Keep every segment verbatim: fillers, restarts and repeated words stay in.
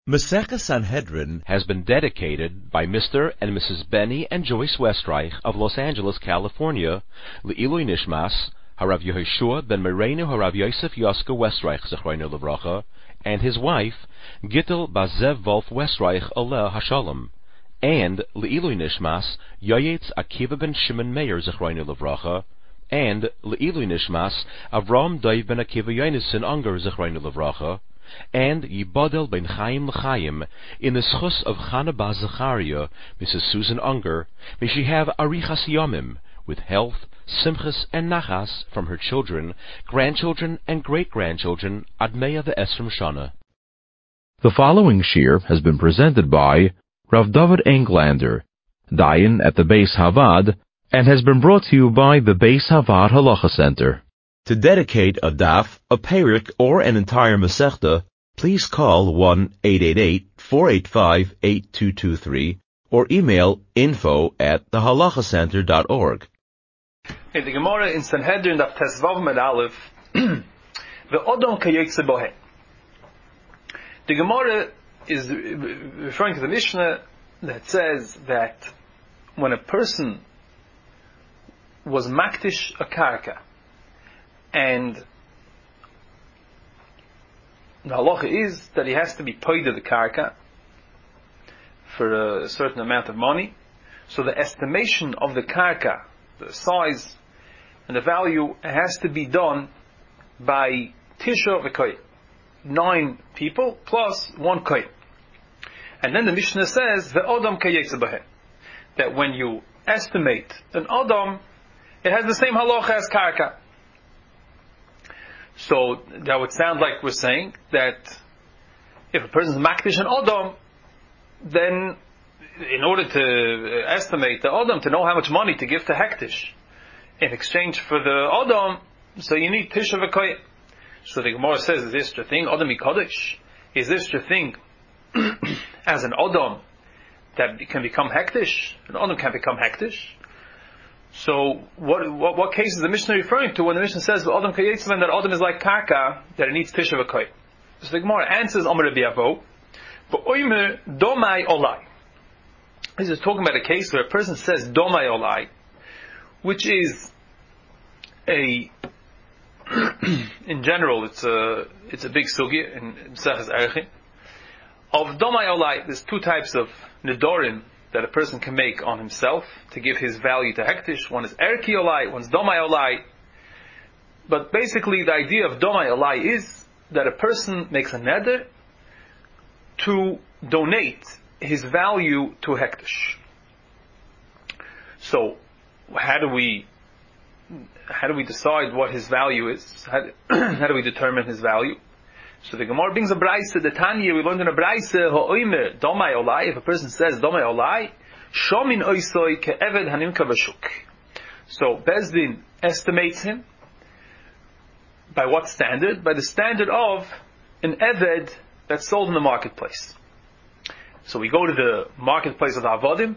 Maseches Sanhedrin has been dedicated by Mister and Missus Benny and Joyce Westreich of Los Angeles, California, Le'ilui Nishmas, Harav Yehoshua ben Mereinu Harav Yosef Yoska Westreich Zechreinu Levracha, and his wife, Gittel Bazev Wolf Westreich Aleh Hashalom, and Le'ilui Nishmas, Yoyetz Akiva ben Shimon Meir Zechreinu Levracha, and Le'ilui Nishmas, Avram Dov ben Akiva Yonason Unger Zechreinu Levracha, and Yibodel ben Chaim L'Chaim, in the schus of Chana Bas Zechariah, Missus Susan Unger, may she have Arichas Yomim, with health, simchas, and nachas from her children, grandchildren, and great-grandchildren, Admeya ve'esrim Shana. The following shir has been presented by Rav David Englander, Dayan at the Beis Havad, and has been brought to you by the Beis Havad Halacha Center. To dedicate a daf, a perik, or an entire masechta, please call one eight eight eight, four eight five, eight two two three or email info at the halacha center dot org. In the Gemara in Sanhedrin Daf Tesvav Med Aleph, ve'odom kayetze bohe. The Gemara is referring to the Mishnah that says that when a person was maktish a karka, and the halacha is that he has to be paid the karka for a certain amount of money, so the estimation of the karka, the size and the value, has to be done by tisha v'koy, nine people plus one koy. And then the Mishnah says ve'odam kayetze bohe, that when you estimate an odam, it has the same halacha as karka. So that would sound like we're saying that if a person is makdish an odom, then in order to estimate the odom, to know how much money to give to hektish in exchange for the odom, so you need tisha v'koy. So the Gemara says, is this your thing, odom ikodesh? Is this your thing as an odom that can become hektish? An odom can become hektish. So, what, what what case is the Mishnah referring to when the Mishnah says Adam Kayetzman, that Adam is like Karka, that it needs Tisha v'Koy? So the Gemara answers Amar Rabbi Avo, but Oimer Domai Olai. This is talking about a case where a person says Domai Olai, which is a in general it's a it's a big sugya in Maseches Erechim. Of Domai Olai, there's two types of Nedorim that a person can make on himself to give his value to hektish. One is erki olai, one's domai olai. But basically the idea of domai olai is that a person makes a neder to donate his value to hektish. So how do we how do we decide what his value is? How do, how do we determine his value? So the Gemara brings a brayse, the Tanya, we learned in a brayse, ha'oimer, domai olai, if a person says domai olai, shomin oisoi ke'eved hanimka v'shuk. So Bezdin estimates him by what standard? By the standard of an eved that's sold in the marketplace. So we go to the marketplace of Avodim,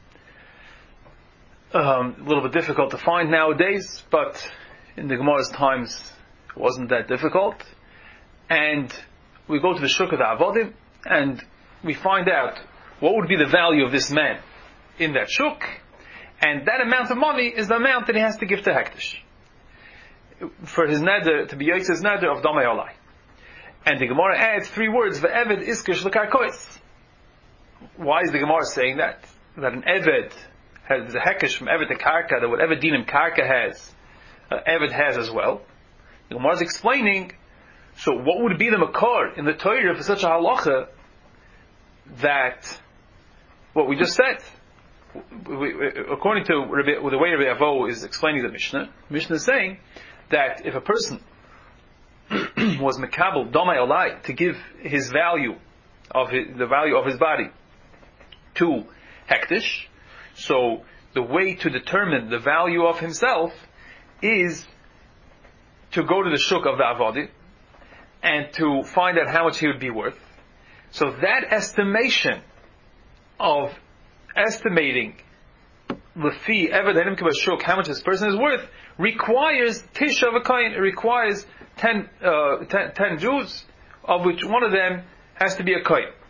um, a little bit difficult to find nowadays, but in the Gemara's times it wasn't that difficult. And we go to the shuk of the Avodim, and we find out what would be the value of this man in that shuk, and that amount of money is the amount that he has to give to hektish for his neder, to be Yotzei's neder of domai olai. And the Gemara adds three words: ve'eved iskish l'karkois. Why is the Gemara saying that? That an eved has a hekesh from eved to karka, that whatever dinim karka has, uh, eved has as well. The Gemara is explaining. So what would be the makar in the Torah for such a halacha that what we just said? We, we, according to Rabbi, the way Rabbi Avo is explaining the Mishnah, the Mishnah is saying that if a person was mekabel domai olai, to give his value of his, the value of his body to hektish, so the way to determine the value of himself is to go to the shuk of the Avodim and to find out how much he would be worth. So that estimation of estimating lefi eved hanim k'bashuk, how much this person is worth, requires tisha v'kayin. It requires ten, uh, ten, ten Jews, of which one of them has to be a kohen.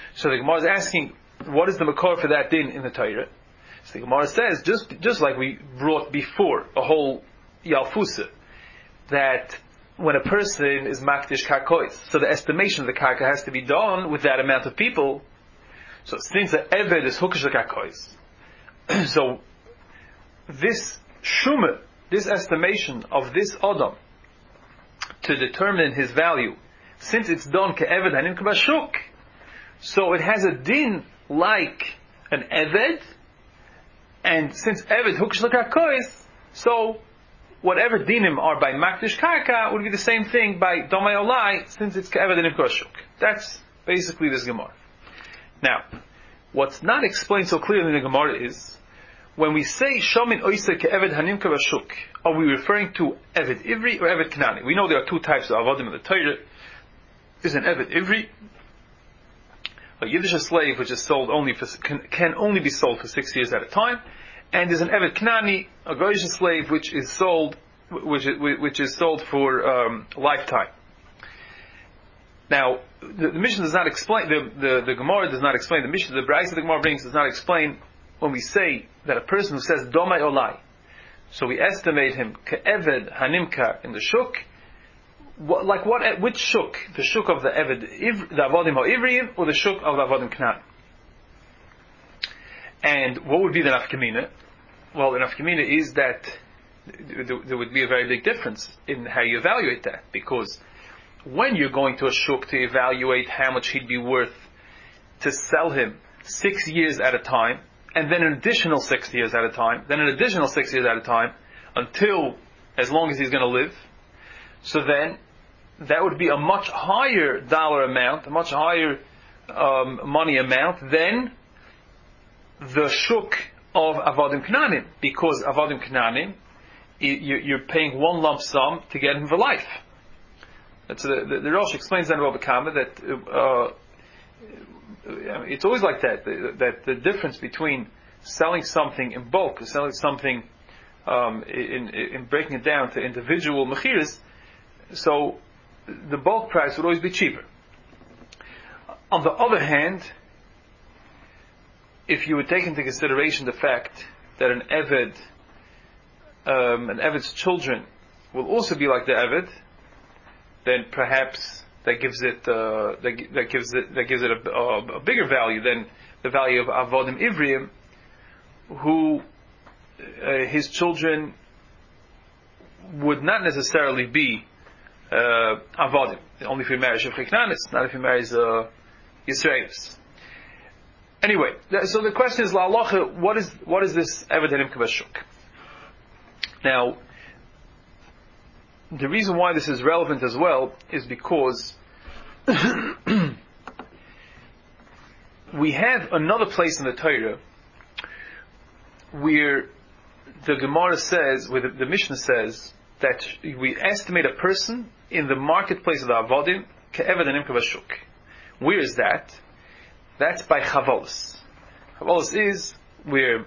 So the Gemara is asking, what is the makor for that din in the Torah? So the Gemara says, just just like we brought before, a whole Yalfusa, that when a person is makdish karkois, so the estimation of the karka has to be done with that amount of people. So since the eved is hukish karkois, so this shumah, this estimation of this adam, to determine his value, since it's done ke'eved hanim k'bashuk, so it has a din like an eved, and since eved hukish karkois, so whatever dinim are by makdish karka would be the same thing by domay olai, since it's ke'eved hanim k'bashuk. That's basically this Gemara. Now, what's not explained so clearly in the Gemara is, when we say Shomin Oisei Ke'eved Hanim Kavashuk, are we referring to Eved Ivri or Eved Knani? We know there are two types of Avadim in the Torah. There's an Eved Ivri, a Yiddish slave which is sold only for, can, can only be sold for six years at a time, and there's an Eved Knani, a Goyish slave which is sold, which is, which is sold for um, lifetime. Now, the, the Mishnah does not explain, the, the, the Gemara does not explain, the Mishnah, the Braisa the Gemara brings does not explain when we say that a person who says Domai Olai, so we estimate him Ke'eved Hanimka in the Shuk, what, like what, which Shuk? The Shuk of the Eved, the Avodim HaIvriyim, or the Shuk of the Avodim Knan? And what would be the Nafkamina? Well, the Nafkamina is that there would be a very big difference in how you evaluate that, because when you're going to a Shuk to evaluate how much he'd be worth to sell him six years at a time, and then an additional six years at a time, then an additional six years at a time, until as long as he's going to live. So then, that would be a much higher dollar amount, a much higher um, money amount than the shuk of Avadim Knanim, because Avadim Knanim, you're paying one lump sum to get him for life. That's the, the, the Rosh explains that about Bekama, that uh, it's always like that, that the difference between selling something in bulk, selling something um, in, in breaking it down to individual mechiras, so the bulk price would always be cheaper. On the other hand, if you would take into consideration the fact that an Eved, um, an Eved's children will also be like the Eved, then perhaps that gives it uh, that, that gives it that gives it a, a, a bigger value than the value of Avodim Ivriim, who uh, his children would not necessarily be uh, Avodim. Only if he marries Shevchei Knanis, not if he marries uh, Yisraelis. Anyway, so the question is, La'alocha, what is what is this Eved Hanim Kavashuk? Now, the reason why this is relevant as well is because we have another place in the Torah where the Gemara says, where the, the Mishnah says, that we estimate a person in the marketplace of the Avodim Ke'eved Hanim Kavashuk. Where is that? That's by Chavalos. Chavalos is where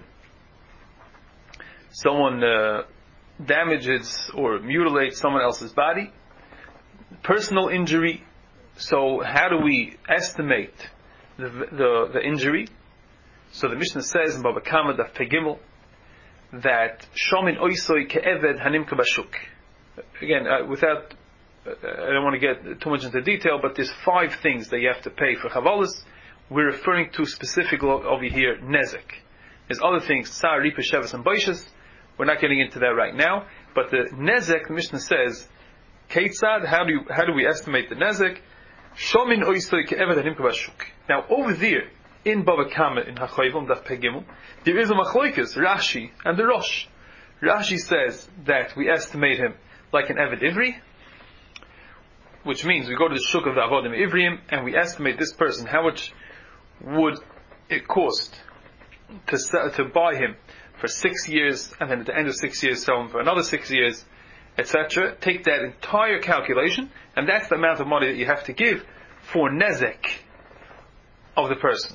someone uh, damages or mutilates someone else's body, personal injury. So how do we estimate the the, the injury? So the Mishnah says in Baba Kama Daf Pegimel that Shomin Oisoi Ke'eved Hanim Kabashuk. Again, uh, without uh, I don't want to get too much into detail, but there's five things that you have to pay for Chavalos. We're referring to specifically over here Nezek. There's other things, Tsar, Ripa, Shevas, and Baishas. We're not getting into that right now. But the Nezek, the Mishnah says, Keitzad, how do you, how do we estimate the Nezek? Shomin Oisoi Ke'eved Hanim Kabashuk. Now over there, in Bava Kama, in HaChoyvim, Daf Pegimel, there is a Machloikas, Rashi, and the Rosh. Rashi says that we estimate him like an Eved Ivri, which means we go to the Shuk of the Avodim Ivriim, and we estimate this person, how much would it cost to sell, to buy him for six years, and then at the end of six years sell him for another six years, et cetera. Take that entire calculation, and that's the amount of money that you have to give for nezek of the person.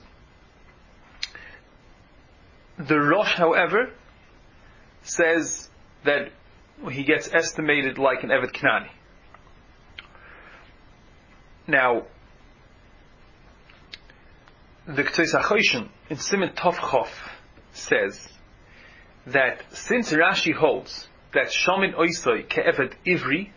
The Rosh, however, says that he gets estimated like an Eved Knani. the Ktseis HaChoshen in Siman Tov Chof says that since Rashi holds that Shamin Oisoi Ke'eved Ivri,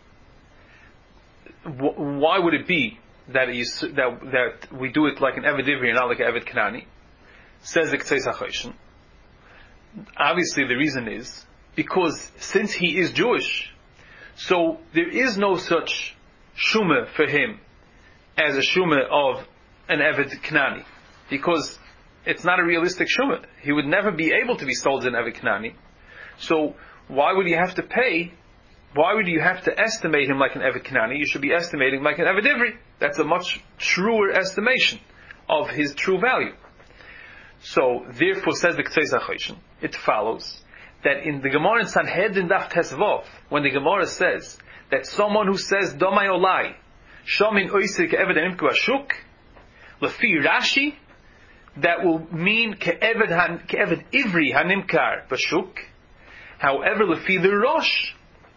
why would it be that, is, that that we do it like an Eved Ivri and not like an Eved Kanani? Says the Ktseis HaChoshen. Obviously the reason is because since he is Jewish, so there is no such Shumah for him as a Shumah of an Eved Kanani, because it's not a realistic Shumah. He would never be able to be sold as an Eved Kanani. So why would you have to pay? Why would you have to estimate him like an Eved Kanani? You should be estimating like an Eved Ivri. That's a much truer estimation of his true value. So therefore, says the Ktseis HaChoshen, it follows that in the Gemara in Sanhedrin Daf Tesvav, when the Gemara says that someone who says Domai Olai Shamin Oisik Eved Hanimku Ashuk, Lefi Rashi, that will mean Ke'eved han, Ke'eved Ivri Hanimkar Bashuk. However, Lefi the Rosh,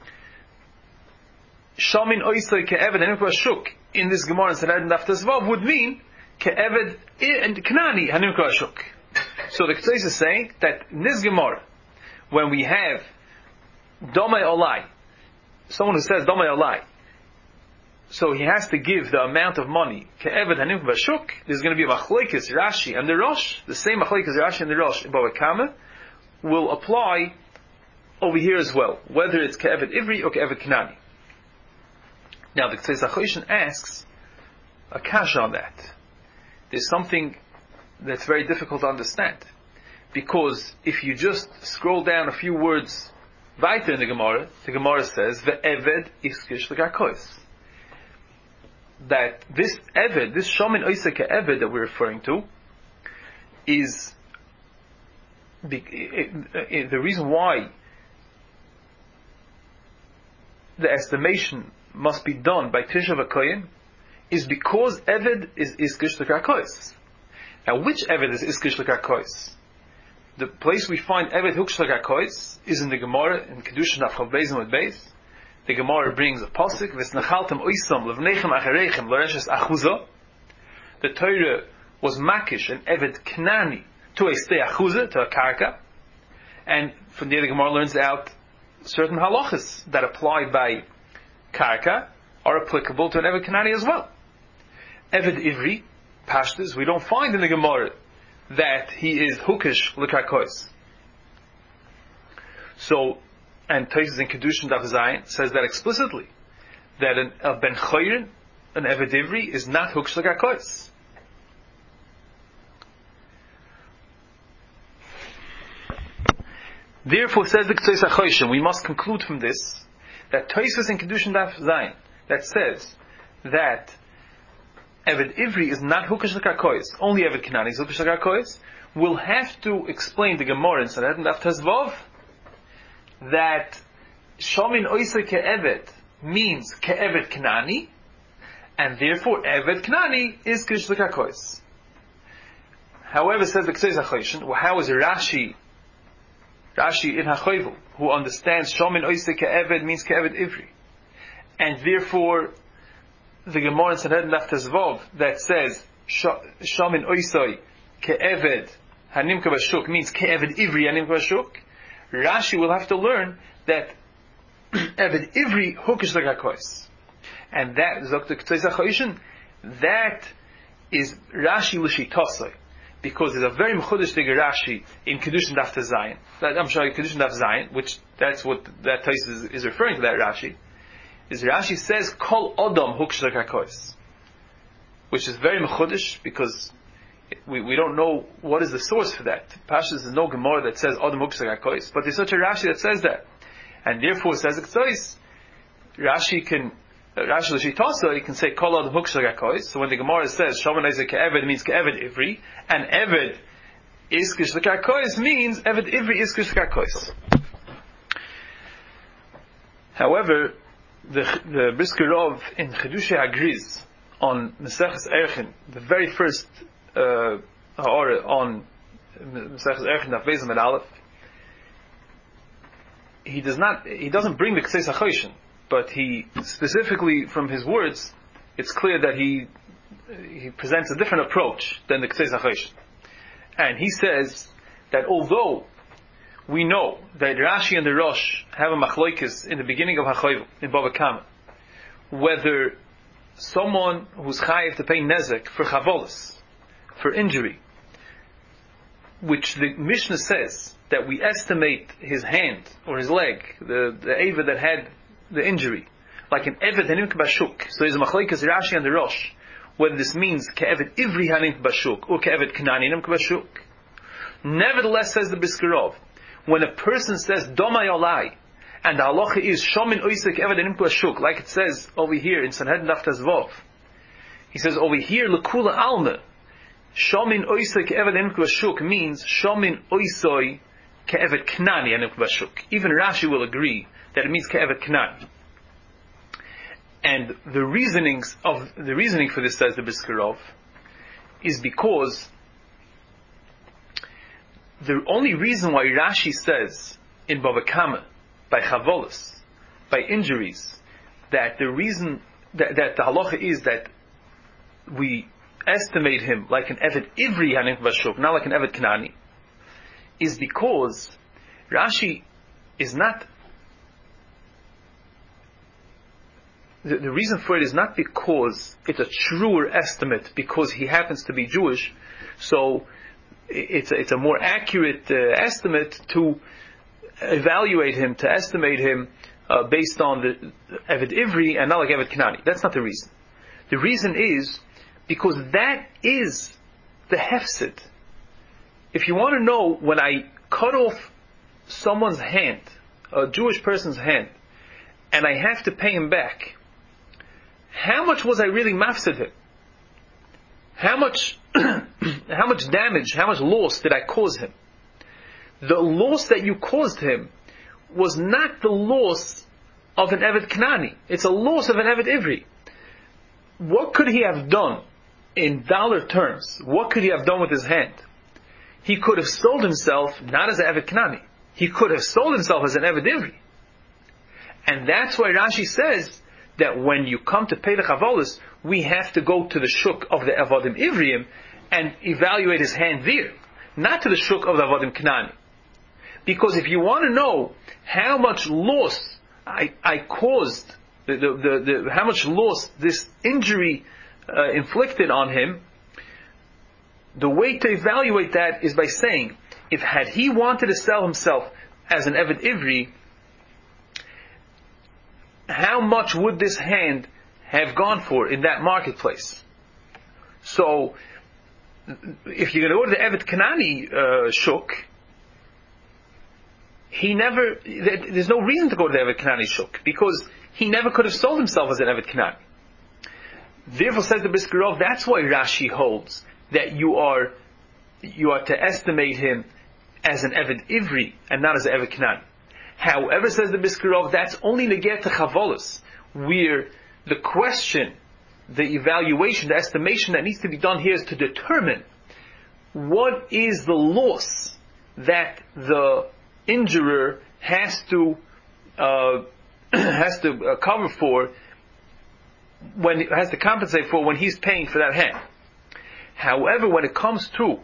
Shamin Oisik Ke'eved Hanimku Ashuk in this Gemara in Sanhedrin Daf Tesvav would mean Ke'eved and Knani Hanimku Ashuk. So the Ktseis is saying that in this Gemara, when we have Domei Olai, someone who says Domei Olai, so he has to give the amount of money Ke'eved Hanimku Bashuk, there's going to be a Machlekes Rashi and the Rosh, the same Machlekes Rashi and the Rosh in Bava Kama will apply over here as well, whether it's Ke'eved Ivri or Ke'eved Knani. Now the Ktseis HaChoshen asks a kasha on that. There's something that's very difficult to understand, because if you just scroll down a few words weiter in the Gemara, the Gemara says ve'eved iskish l'karkois, that this eved, this shamin oisek eved that we're referring to, is the, it, it, the reason why the estimation must be done by Tisha V'Koyin is because Eved is Iskish L'Karkois. Now, which Eved is Iskish L'Karkois? The place we find Eved Huksh L'Karkois is in the Gemara, in Kedushin Daf Chav Beis Amud Beis. The Gemara brings a pasuk, V'snachaltem oisam levnechem acharechem l'reshes achuza. The Torah was makish an Eved Knani to a stay achuza, to a karka. And from there the Gemara learns out certain halachas that apply by karka are applicable to an Eved Kanani as well. Eved Ivri, Pashtas, we don't find in the Gemara that he is hukish l'karkois. So, and Tosfos in Kedushin Daf Zayin says that explicitly, that an, a ben chayrin, an Eved Ivri, is not hukish l'karkois. Therefore, says the Ktseis HaChoshen, we must conclude from this that Tosfos in Kedushin Daf Zayin that says that Eved Ivri is not Hukish L'Karkois, only Eved Kanani is Hukish L'Karkois, will have to explain the Gemara in Sanhedrin Daf Tezvav that Shamin Oisei Ke'eved means Ke'eved Kanani, and therefore Eved Kanani is Hukish L'Karkois. However, says the Ktseis HaChoshen, well, how is Rashi Rashi in HaChovel, who understands Shamin Oisei Ke'eved means Ke'eved Ivri, and therefore the Gemara in Sanhedrin Daf Tezvav that says Shamin Oisei Ke'eved Hanimka Bashuk means Ke'eved Ivri Hanimka Bashuk, Rashi will have to learn that Eved Ivri Hukish L'Karkois, and that Zok the Ktseis HaChoshen, that is Rashi L'Shitosai, because there's a very mechudesh digger Rashi in Kedushin Daf Zayin. I'm sorry, Kedushin Daf Zayin, which that's what that Tosfos is, is referring to. That Rashi is Rashi says Kol Odom Hukish L'Karkois, which is very mechudesh because we, we don't know what is the source for that. Pashas, there's no Gemara that says Odom Hukish L'Karkois, but there's such a Rashi that says that, and therefore says the Ktseis, Rashi can. Rashi L'Shitasa, he can say Kol Odom Hukish L'Karkois. So when the Gemara says Shaman Oisei Ke'eved means Ke'eved Ivri, and Eved Iskish L'Karkois means Eved Ivri Iskish L'Karkois. However, the the Brisker Rov in Chidushay Hagriz on Meseches Erchin, the very first uh, or on Meseches Erchin Daf Beis Amud Aleph, he does not he doesn't bring the Ktseis HaChoshen, but he specifically from his words, it's clear that he he presents a different approach than the Ktseis HaChoshen. And he says that although we know that Rashi and the Rosh have a machloikis in the beginning of HaChoyvel, in Bava Kama, whether someone who's chayiv to pay nezek for chavolis, for injury, which the Mishnah says that we estimate his hand or his leg, the, the Eved that had the injury, like an Eved hanim bashuk. So there's a machloikis Rashi and the Rosh, whether this means ke'eved ivri hanim bashuk or ke'eved kanani hanim bashuk. Nevertheless, says the Biskarov, when a person says domai olai, and the halacha is shomin oisek eved hanim bashuk, like it says over here in Sanhedrin Daf Tezvov, he says over here lekula alma, shomin oisek eved hanim bashuk means shomin oisoi ke'eved kanani hanim bashuk. Even Rashi will agree that it means ke'eved kanani. And the reasonings of the reasoning for this, says the Biskarov, is because the only reason why Rashi says in Bava Kama, by chavolos, by injuries, that the reason that, that the halacha is that we estimate him like an Eved Ivri Hanim Bashuk, not like an Eved Kanani, is because Rashi is not. The, the reason for it is not because it's a truer estimate because he happens to be Jewish, so it's a, it's a more accurate uh, estimate to evaluate him, to estimate him uh, based on the Eved Ivri and not like Eved Kanani. That's not the reason. The reason is because that is the hefsid. If you want to know, when I cut off someone's hand, a Jewish person's hand, and I have to pay him back, how much was I really mafsid him? How much, how much damage, how much loss did I cause him? The loss that you caused him was not the loss of an Eved Kanani. It's a loss of an Eved Ivri. What could he have done in dollar terms? What could he have done with his hand? He could have sold himself not as an Eved Kanani. He could have sold himself as an Eved Ivri. And that's why Rashi says that when you come to pay the chavolis, we have to go to the shuk of the Avodim Ivriim and evaluate his hand there, not to the shuk of the Avodim Kanani. Because if you want to know how much loss I, I caused, the, the, the, the, how much loss this injury uh, inflicted on him, the way to evaluate that is by saying, if had he wanted to sell himself as an Eved Ivri, how much would this hand have gone for in that marketplace? So, if you're going to go to the Eved Kanani uh, shuk, he never, there's no reason to go to the Eved Kanani shuk, because he never could have sold himself as an Eved Kanani. Therefore, says the Biskarov, that's why Rashi holds that you are, you are to estimate him as an Eved Ivri and not as an Eved Kanani. However, says the Biskarov, that's only neged to chavolos, where the question, the evaluation, the estimation that needs to be done here is to determine what is the loss that the injurer has to uh, has to uh, cover for, when has to compensate for when he's paying for that hand. However, when it comes to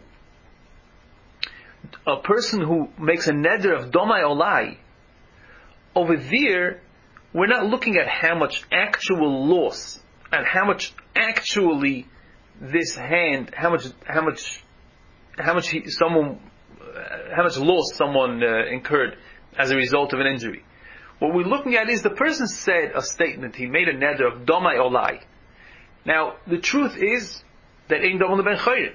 a person who makes a neder of domai olai, over there, we're not looking at how much actual loss and how much actually this hand, how much, how much, how much he, someone, uh, how much loss someone uh, incurred as a result of an injury. What we're looking at is the person said a statement. He made a neder of domai olai. Now, the truth is that ein domai ben chayrin.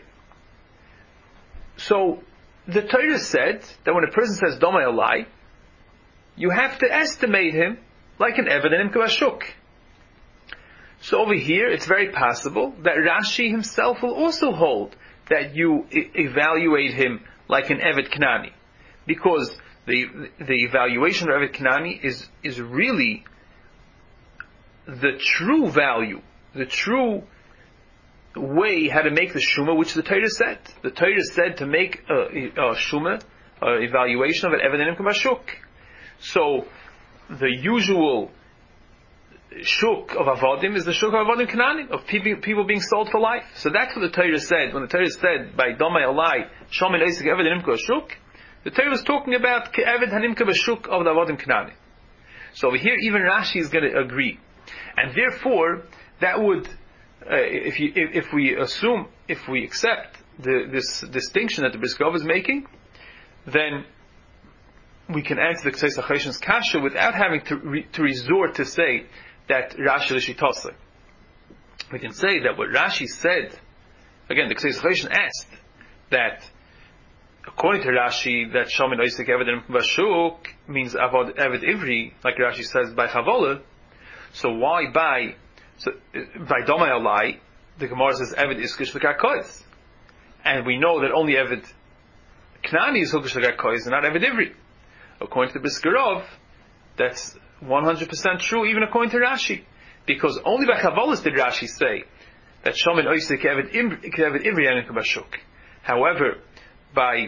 So, the Torah said that when a person says domai olai, you have to estimate him like an Eved Hanim Bashuk. So over here, it's very possible that Rashi himself will also hold that you e- evaluate him like an Eved Kanani, because the the evaluation of Eved Kanani is is really the true value, the true way how to make the Shuma, which the Torah said. The Torah said to make a, a Shuma, a evaluation of an Eved Hanim Bashuk. So, the usual shuk of avodim is the shuk of avodim Kanani, of people, people being sold for life. So that's what the Torah said. When the Torah said, by Domei Olai, Shomin Oisik Eved Hanimka Shuk, the Torah was talking about Eved Hanimka B'Shuk of the avodim Kanani. So over here, even Rashi is going to agree. And therefore, that would, uh, if, you, if, if we assume, if we accept the, this distinction that the Briskov is making, then we can answer the Ksei Sacheshin's kasha without having to, re, to resort to say that Rashi l'shitase. We can say that what Rashi said, again, the Ksei Sacheshin asked that, according to Rashi, that Shomin Oisik Eved B'Shuk means Avod Eved Ivri, like Rashi says by Chavolah. So why by so by Domei Olai, the Gemara says Eved Iskish L'Karkois, and we know that only Eved Knani is Hukish L'Karkois and not Eved Ivri. According to the Briskerov, that's one hundred percent true, even according to Rashi, because only by Chavolah did Rashi say that Shomin Oisik Eved Ivri and B'Shuk. However, by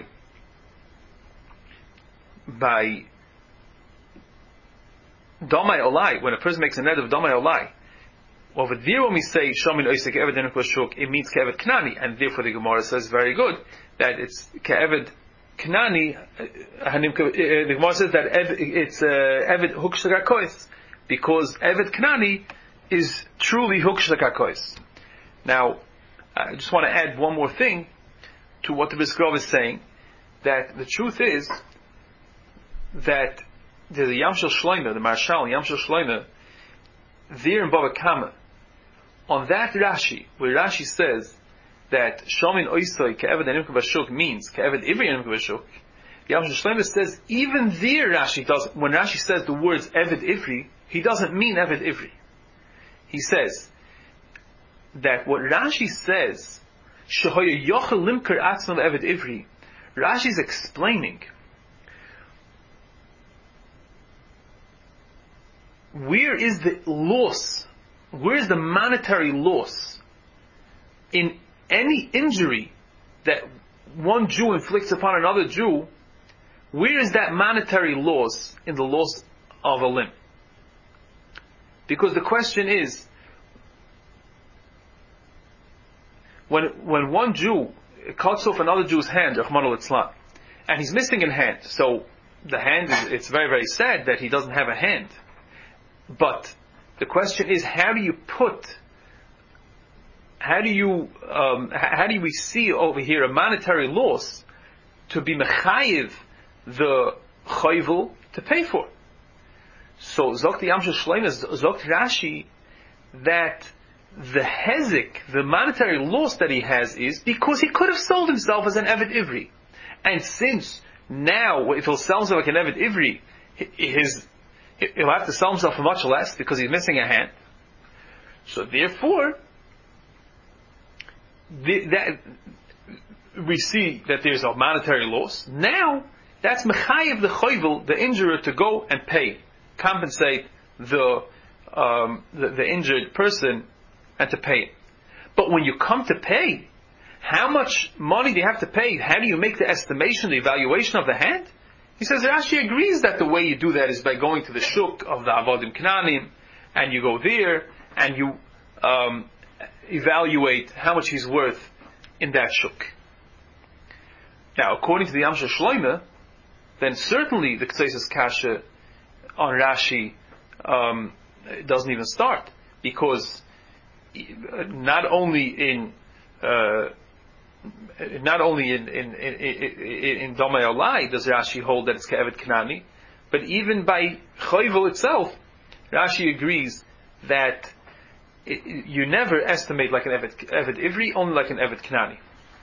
by Domei Olai, when a person makes a net of Domei Olai, over there when we say Shomin Oisik Eved Hanimka B'Shuk, it means Ke'eved Knani, and therefore the Gemara says very good that it's Ke'eved Knani. Hanimka, the Gemara says that it's Eved Hukish L'Karkois, because Eved Knani is truly Hukish L'Karkois. Now, I just want to add one more thing to what the Briskerov is saying, that the truth is that there's a Yamshel Shloimeh, the Marshal Yamshel Shloimeh, there in Bava Kama, on that Rashi, where Rashi says that Shomin Oisoi Ke'eved Hanimka B'Shuk means Ke'eved Ivri Hanimka B'Shuk, Yamshel Shloimeh says even there Rashi does, when Rashi says the words Eved Ivri, he doesn't mean Eved Ivri. He says that what Rashi says, Shehoya Yochel Limker Atzma Eved Ivri, Rashi is explaining where is the loss, where is the monetary loss in any injury that one Jew inflicts upon another Jew. Where is that monetary loss in the loss of a limb? Because the question is, when when one Jew cuts off another Jew's hand, and he's missing a hand, so the hand is, it's very very sad that he doesn't have a hand. But the question is, how do you put, how do you, um, how do we see over here a monetary loss to be mechayiv the chayvul to pay for? So Zokt Yamshel Shloimeh, Zokt Rashi, that the hezik, the monetary loss that he has is because he could have sold himself as an Eved Ivri. And since now, if he'll sell himself like an Eved Ivri, his, he'll have to sell himself for much less because he's missing a hand. So therefore, the, that, we see that there's a monetary loss. Now, that's mechayiv the choyvel, the injurer, to go and pay, compensate the, um, the, the injured person and to pay it. But when you come to pay, how much money do you have to pay? How do you make the estimation, the evaluation of the hand? He says Rashi agrees that the way you do that is by going to the shuk of the Avodim Knanim, and you go there and you um, evaluate how much he's worth in that shuk. Now, according to the Yamshel Shloimeh, then certainly the Ktseisas Kasha on Rashi um, doesn't even start, because not only in uh, not only in in in, in, in Domei Olai does Rashi hold that it's Ke'eved Knani, but even by Choyvel itself, Rashi agrees that it, you never estimate like an Eved, Eved Ivri, only like an Eved Knani.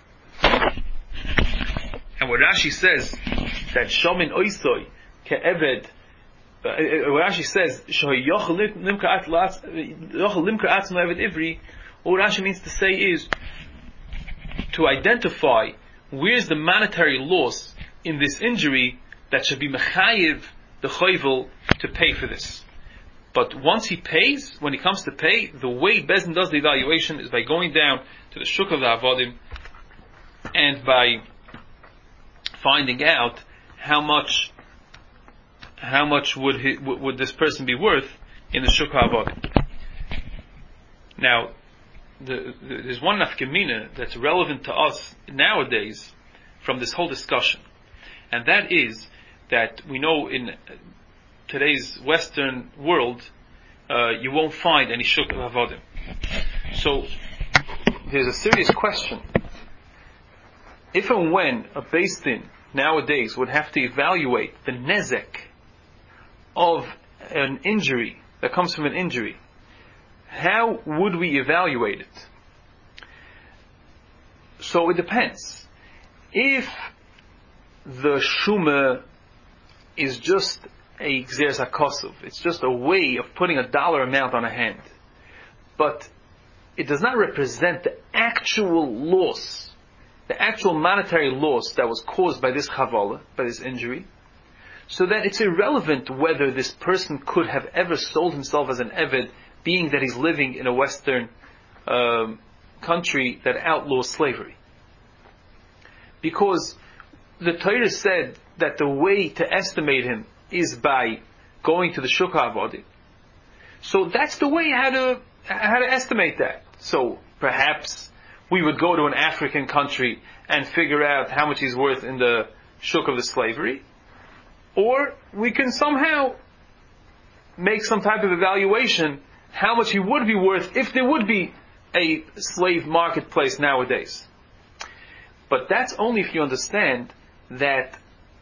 And what Rashi says, that Shomin Oisoi Ke'eved, uh, what Rashi says, Yochel Limker Atzma Eved Ivri, what Rashi means to say is to identify where's the monetary loss in this injury that should be mechayiv the choyvel to pay for this. But once he pays, when he comes to pay, the way Bezdin does the evaluation is by going down to the shuk of the avodim and by finding out how much how much would he, would this person be worth in the Shuk HaAvodim. Now, the, the, there's one nafkamina that's relevant to us nowadays from this whole discussion, and that is that we know in today's Western world uh, you won't find any Shuk HaAvodim. So there's a serious question. If and when a Beis Din nowadays would have to evaluate the nezek of an injury that comes from an injury, how would we evaluate it? So it depends. If the shumah is just a gzeres hakosov, it's just a way of putting a dollar amount on a hand, but it does not represent the actual loss, the actual monetary loss that was caused by this chavala, by this injury, so that it's irrelevant whether this person could have ever sold himself as an eved, being that he's living in a Western um, country that outlaws slavery. Because the Torah said that the way to estimate him is by going to the Shuk HaAvodim. So that's the way how to how to estimate that. So perhaps we would go to an African country and figure out how much he's worth in the Shuk of the slavery, or we can somehow make some type of evaluation how much he would be worth if there would be a slave marketplace nowadays. But that's only if you understand that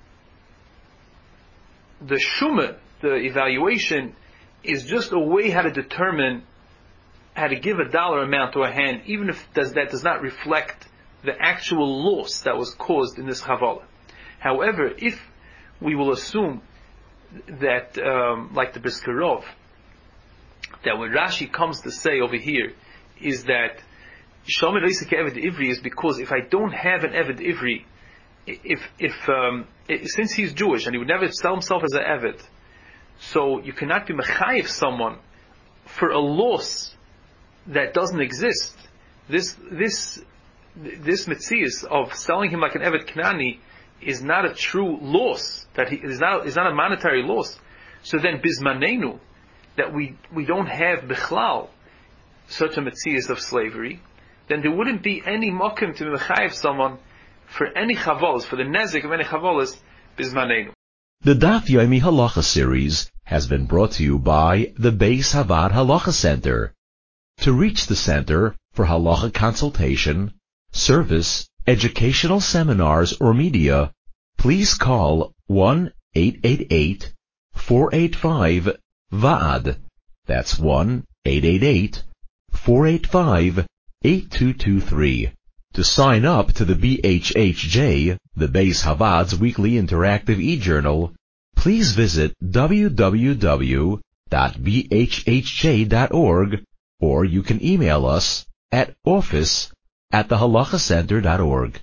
the shumah, the evaluation, is just a way how to determine how to give a dollar amount to a hand, even if does, that does not reflect the actual loss that was caused in this chavala. However, if we will assume that, um, like the Briskerov, that what Rashi comes to say over here is that Shomer Isaac Eved Ivri is because if I don't have an Eved Ivri, if if um, it, since he's Jewish and he would never sell himself as an Eved, so you cannot be mechayiv someone for a loss that doesn't exist. This this this mitzias of selling him like an Eved Knani is not a true loss. That he is not is not a monetary loss. So then bismanenu, that we we don't have bichlal such a mitzias of slavery, then there wouldn't be any mokim to mechayiv someone for any chavolas, for the nezik of any chavolas, bismanenu. The Daf Yomi Halacha series has been brought to you by the Beis Havad Halacha Center. To reach the center for halacha consultation, service, educational seminars, or media, please call one eight eight eight, four eight five, V A D. That's one eight eight eight, four eight five, eight two two three. To sign up to the B H H J, the Beis Havad's weekly interactive e-journal, please visit w w w dot b h h j dot org, or you can email us at office at the halacha center dot org.